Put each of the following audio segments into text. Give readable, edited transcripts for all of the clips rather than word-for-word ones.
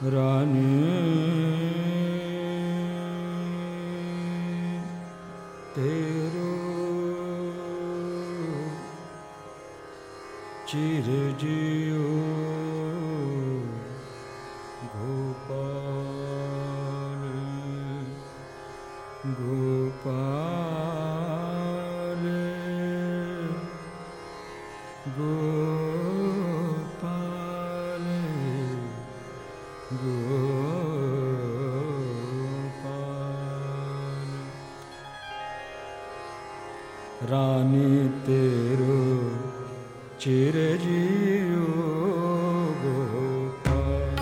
रानी तेरो चिर जियो गोपाल गोपाल गोपाल गोपाल रानी तेरो चिर जियो गोपाल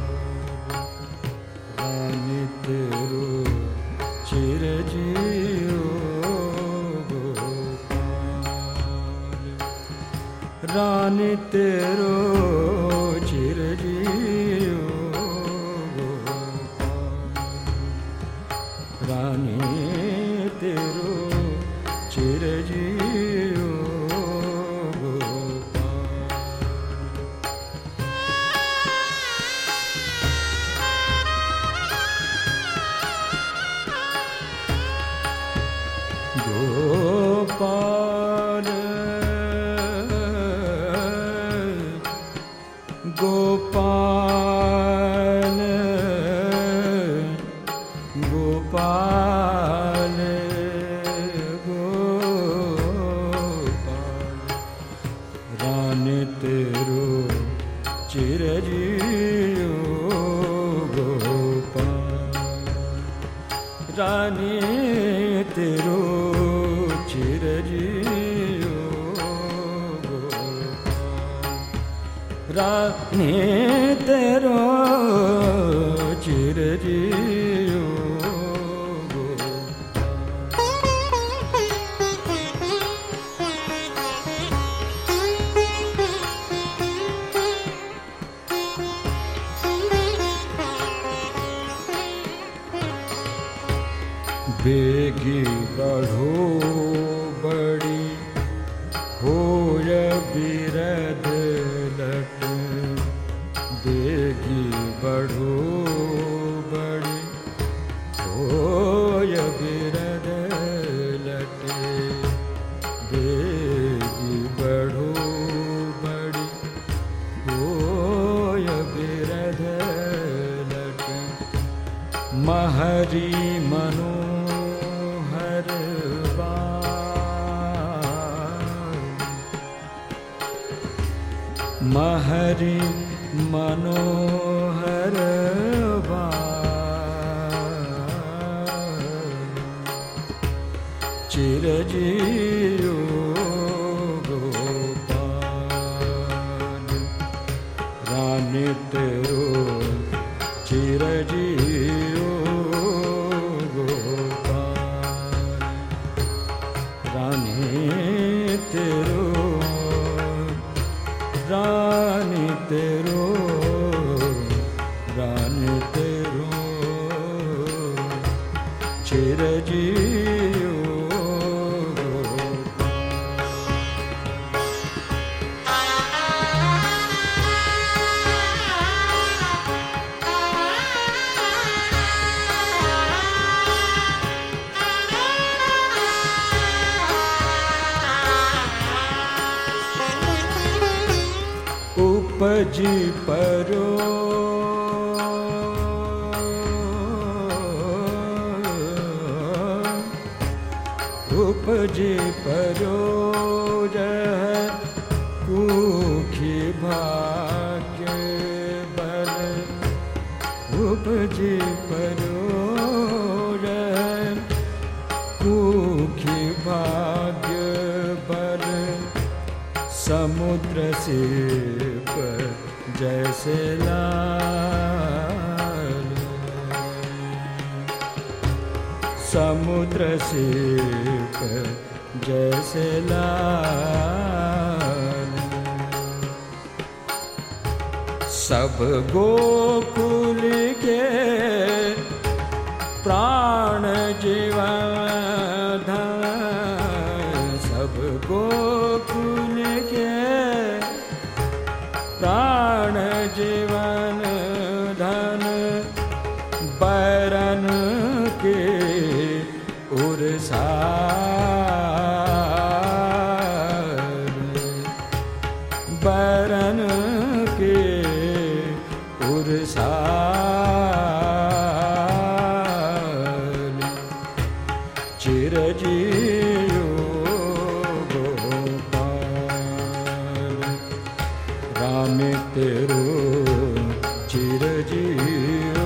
रानी तेरो चिर जियो गोपाल रानी तेरो चिर जियो गोपाल रानी तेरो चिर जियो गोपाल गोपाल गोपाल गोपाल रानी तेरो चिर जियो गोपाल रानी तेरो चिर जियो गोपाल रानी तेरो चिर जियो बेगी बढ़ो बड़ी होय बिरद लट बेगी बढ़ो बड़ी होय बिरद लट बेगी बढ़ो बड़ी होय बिरद लट महरी मनो महरी मनोहर चिर जियो गोपाल रानी तेरो चिर जियो गोपाल रानी तेरो रानी तेरो चिर जियो उपजी परो उपजी परो जह कुखी भाग्य बल उपजी परो जह कुखी भाग्य बल समुद्र से जैसे लाल समुद्र से जैसे लाल सब गोकुल के प्राण जीवन सब गोकुल के प्राण जीवन धन बरन के उरसाल चिरजीयो गोपाल राम तेरो चिरजीयो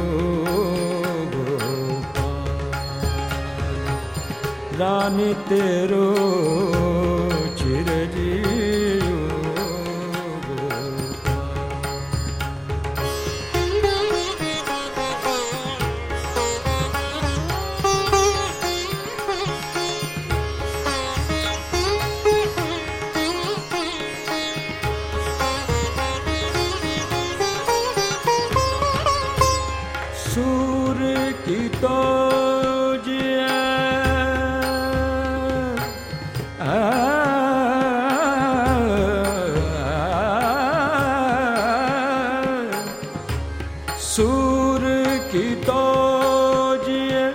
गोपाल रानी तेरो चिरजीयो सूर की तो जिया सूर की तो जिया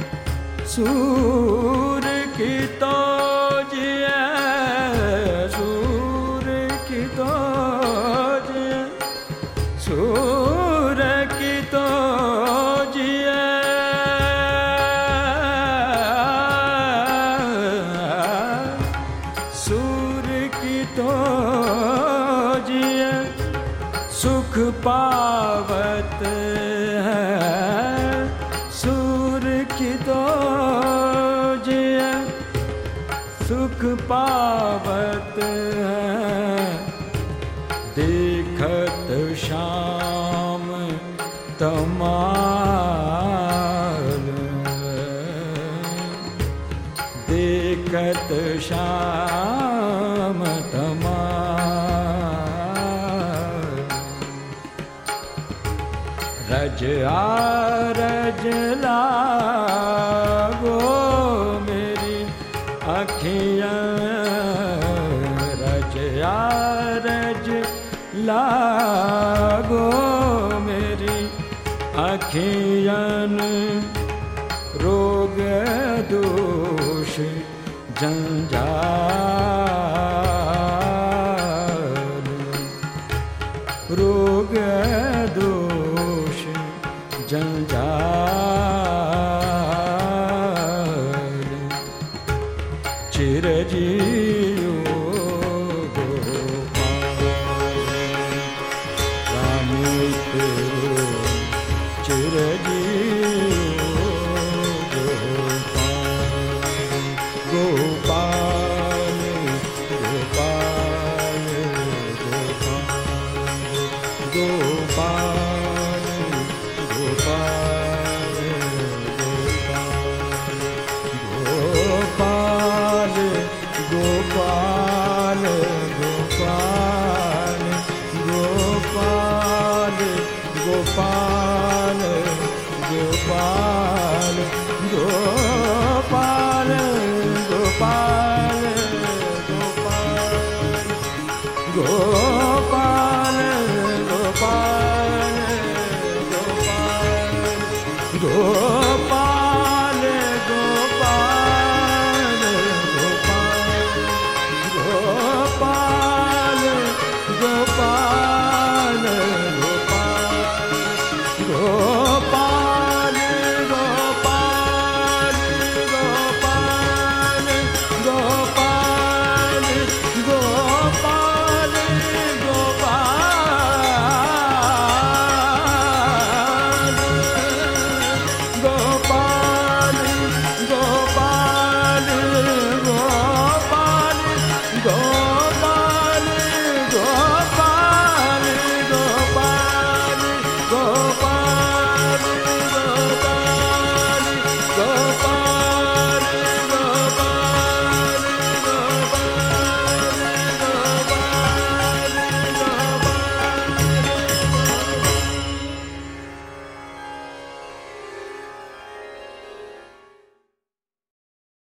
सूर की तो जिया सूर की तो जिया सूर की तो सुख पावत है सूर की तो जिया सुख पावत है देखत शाम तमाल देखत शाम तमाल रज आरज लागो मेरी अखियाँ रज आरज लागो मेरी अखियाँ रोग दोष जंजाल रोग दोष जंजाल चिरजीयो गोपाल राम तेरो चिरजीयो गोपाल गोपाल गोपाल गोपाल गोपाल गोपाल गोपाल गोपाल गोपाल गोपाल गोपाल गोपाल गोपाल गोपाल गोपाल गोपाल